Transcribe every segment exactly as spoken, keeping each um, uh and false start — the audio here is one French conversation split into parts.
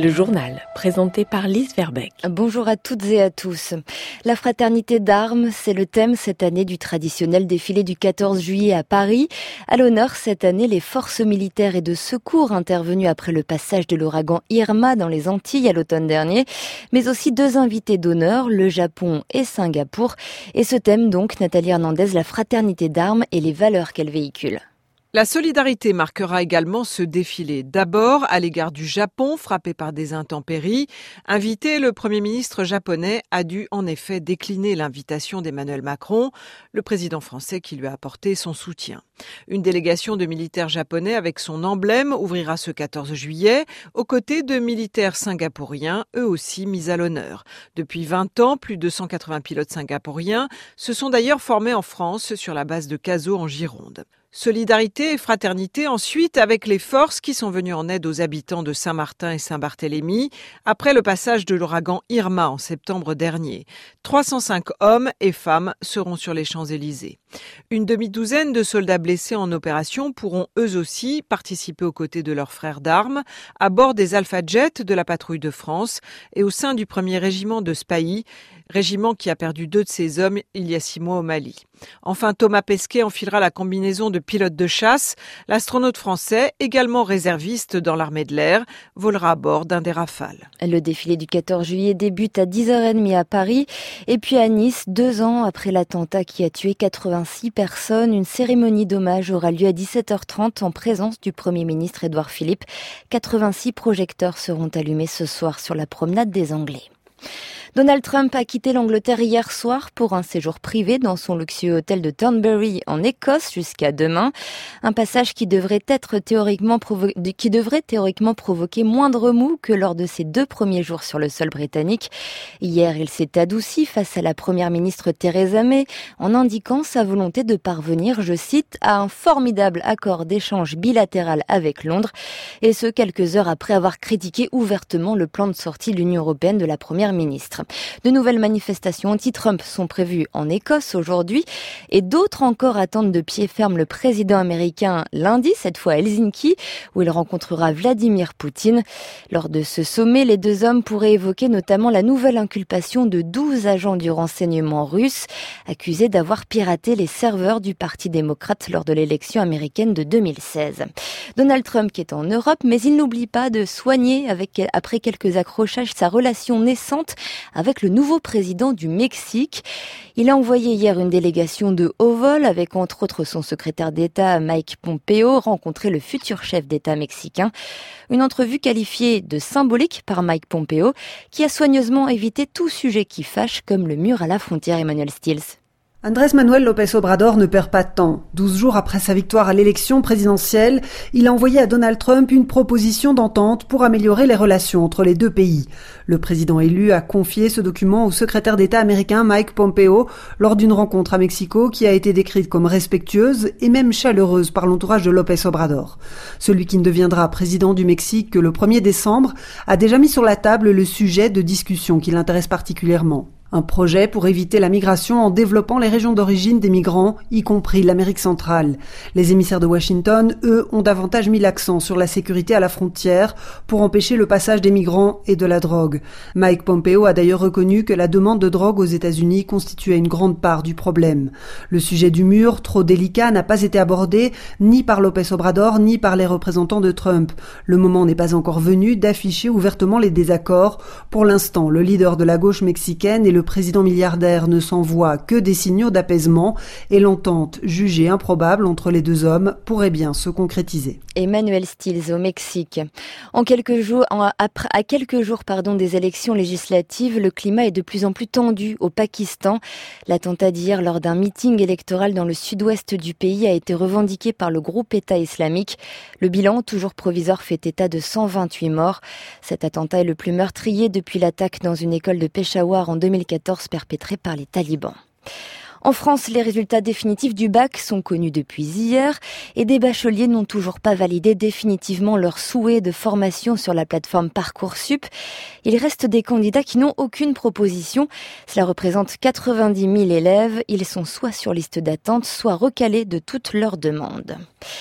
Le journal, présenté par Lise Verbeek. Bonjour à toutes et à tous. La fraternité d'armes, c'est le thème cette année du traditionnel défilé du quatorze juillet à Paris. À l'honneur cette année, les forces militaires et de secours intervenues après le passage de l'ouragan Irma dans les Antilles à l'automne dernier, mais aussi deux invités d'honneur, le Japon et Singapour. Et ce thème donc, Nathalie Hernandez, la fraternité d'armes et les valeurs qu'elle véhicule. La solidarité marquera également ce défilé. D'abord, à l'égard du Japon, frappé par des intempéries. Invité, le Premier ministre japonais a dû en effet décliner l'invitation d'Emmanuel Macron, le président français qui lui a apporté son soutien. Une délégation de militaires japonais avec son emblème ouvrira ce quatorze juillet, aux côtés de militaires singapouriens, eux aussi mis à l'honneur. Depuis vingt ans, plus de cent quatre-vingts pilotes singapouriens se sont d'ailleurs formés en France sur la base de Cazaux en Gironde. Solidarité et fraternité ensuite avec les forces qui sont venues en aide aux habitants de Saint-Martin et Saint-Barthélemy après le passage de l'ouragan Irma en septembre dernier. trois cent cinq hommes et femmes seront sur les Champs-Élysées. Une demi-douzaine de soldats blessés en opération pourront eux aussi participer aux côtés de leurs frères d'armes à bord des Alpha Jets de la patrouille de France et au sein du premier régiment de Spahis, régiment qui a perdu deux de ses hommes il y a six mois au Mali. Enfin, Thomas Pesquet enfilera la combinaison de pilote de chasse. L'astronaute français, également réserviste dans l'armée de l'air, volera à bord d'un des Rafales. Le défilé du quatorze juillet débute à dix heures trente à Paris et puis à Nice, deux ans après l'attentat qui a tué quatre-vingt-six personnes. Une cérémonie d'hommage aura lieu à dix-sept heures trente en présence du Premier ministre Édouard Philippe. quatre-vingt-six projecteurs seront allumés ce soir sur la promenade des Anglais. Donald Trump a quitté l'Angleterre hier soir pour un séjour privé dans son luxueux hôtel de Thornbury en Écosse jusqu'à demain. Un passage qui devrait être théoriquement provo- qui devrait théoriquement provoquer moins de remous que lors de ses deux premiers jours sur le sol britannique. Hier, il s'est adouci face à la première ministre Theresa May en indiquant sa volonté de parvenir, je cite, à un formidable accord d'échange bilatéral avec Londres. Et ce, quelques heures après avoir critiqué ouvertement le plan de sortie de l'Union européenne de la première ministre. De nouvelles manifestations anti-Trump sont prévues en Écosse aujourd'hui et d'autres encore attendent de pied ferme le président américain lundi, cette fois à Helsinki, où il rencontrera Vladimir Poutine. Lors de ce sommet, les deux hommes pourraient évoquer notamment la nouvelle inculpation de douze agents du renseignement russe accusés d'avoir piraté les serveurs du Parti démocrate lors de l'élection américaine de deux mille seize. Donald Trump qui est en Europe, mais il n'oublie pas de soigner, avec, après quelques accrochages, sa relation naissante avec le nouveau président du Mexique. Il a envoyé hier une délégation de haut vol avec entre autres son secrétaire d'État Mike Pompeo rencontrer le futur chef d'État mexicain. Une entrevue qualifiée de symbolique par Mike Pompeo qui a soigneusement évité tout sujet qui fâche comme le mur à la frontière. Emmanuel Stills. Andrés Manuel López Obrador ne perd pas de temps. Douze jours après sa victoire à l'élection présidentielle, il a envoyé à Donald Trump une proposition d'entente pour améliorer les relations entre les deux pays. Le président élu a confié ce document au secrétaire d'État américain Mike Pompeo lors d'une rencontre à Mexico qui a été décrite comme respectueuse et même chaleureuse par l'entourage de López Obrador. Celui qui ne deviendra président du Mexique que le premier décembre a déjà mis sur la table le sujet de discussion qui l'intéresse particulièrement. Un projet pour éviter la migration en développant les régions d'origine des migrants, y compris l'Amérique centrale. Les émissaires de Washington, eux, ont davantage mis l'accent sur la sécurité à la frontière pour empêcher le passage des migrants et de la drogue. Mike Pompeo a d'ailleurs reconnu que la demande de drogue aux États-Unis constituait une grande part du problème. Le sujet du mur, trop délicat, n'a pas été abordé ni par López Obrador ni par les représentants de Trump. Le moment n'est pas encore venu d'afficher ouvertement les désaccords. Pour l'instant, le leader de la gauche mexicaine et le président milliardaire ne s'envoie que des signaux d'apaisement et l'entente jugée improbable entre les deux hommes pourrait bien se concrétiser. Emmanuel Stills au Mexique. En quelques jours, en, après, à quelques jours pardon, des élections législatives, le climat est de plus en plus tendu au Pakistan. L'attentat d'hier lors d'un meeting électoral dans le sud-ouest du pays a été revendiqué par le groupe État islamique. Le bilan, toujours provisoire, fait état de cent vingt-huit morts. Cet attentat est le plus meurtrier depuis l'attaque dans une école de Peshawar en deux mille quatorze perpétrée par les talibans. En France, les résultats définitifs du bac sont connus depuis hier et des bacheliers n'ont toujours pas validé définitivement leur souhait de formation sur la plateforme Parcoursup. Il reste des candidats qui n'ont aucune proposition. Cela représente quatre-vingt-dix mille élèves. Ils sont soit sur liste d'attente, soit recalés de toutes leurs demandes.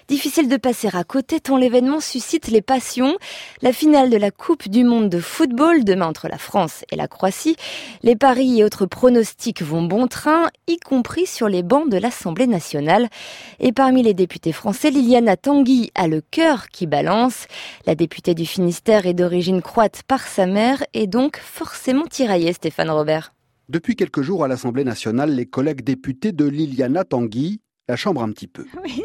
Difficile de passer à côté tant l'événement suscite les passions. La finale de la Coupe du monde de football demain entre la France et la Croatie. Les paris et autres pronostics vont bon train, y compris sur les bancs de l'Assemblée nationale. Et parmi les députés français, Liliana Tanguy a le cœur qui balance. La députée du Finistère est d'origine croate par sa mère et donc forcément tiraillée, Stéphane Robert. Depuis quelques jours à l'Assemblée nationale, les collègues députés de Liliana Tanguy la chambrent un petit peu. Oui,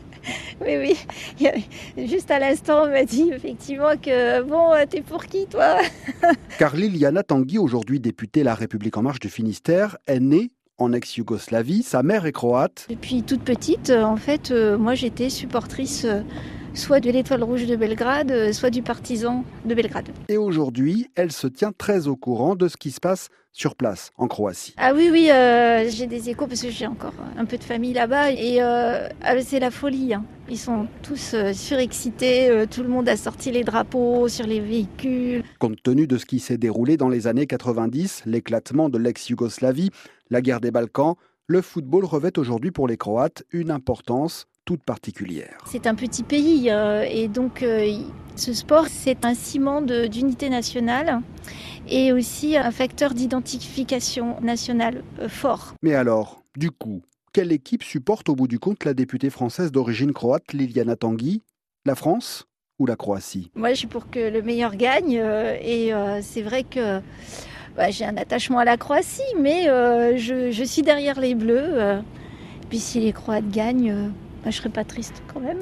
oui, oui. Juste à l'instant, on m'a dit effectivement que bon, t'es pour qui toi ? Car Liliana Tanguy, aujourd'hui députée La République En Marche du Finistère, est née en ex-Yougoslavie. Sa mère est croate. Depuis toute petite, en fait, moi j'étais supportrice soit de l'Étoile Rouge de Belgrade, soit du Partizan de Belgrade. Et aujourd'hui, elle se tient très au courant de ce qui se passe sur place, en Croatie. Ah oui, oui, euh, j'ai des échos parce que j'ai encore un peu de famille là-bas. Et euh, c'est la folie. Hein. Ils sont tous euh, surexcités. Euh, tout le monde a sorti les drapeaux sur les véhicules. Compte tenu de ce qui s'est déroulé dans les années quatre-vingt-dix, l'éclatement de l'ex-Yougoslavie, la guerre des Balkans, le football revêt aujourd'hui pour les Croates une importance toute particulière. C'est un petit pays euh, et donc euh, ce sport, c'est un ciment de, d'unité nationale et aussi un facteur d'identification nationale euh, fort. Mais alors, du coup, quelle équipe supporte au bout du compte la députée française d'origine croate Liliana Tanguy ? La France ou la Croatie ? Moi, je suis pour que le meilleur gagne euh, et euh, c'est vrai que bah, j'ai un attachement à la Croatie, mais euh, je, je suis derrière les Bleus. Euh, puis si les Croates gagnent, euh, bah, je ne serais pas triste quand même.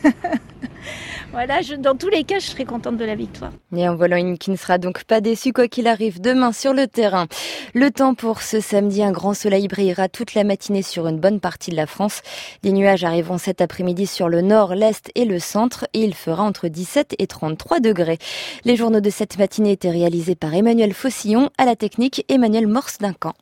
Voilà, je, dans tous les cas, je serai contente de la victoire. Et en volant une qui ne sera donc pas déçue quoi qu'il arrive demain sur le terrain. Le temps pour ce samedi, un grand soleil brillera toute la matinée sur une bonne partie de la France. Des nuages arriveront cet après-midi sur le nord, l'est et le centre et il fera entre dix-sept et trente-trois degrés. Les journaux de cette matinée étaient réalisés par Emmanuel Faucillon, à la technique Emmanuel Morse-Duncan.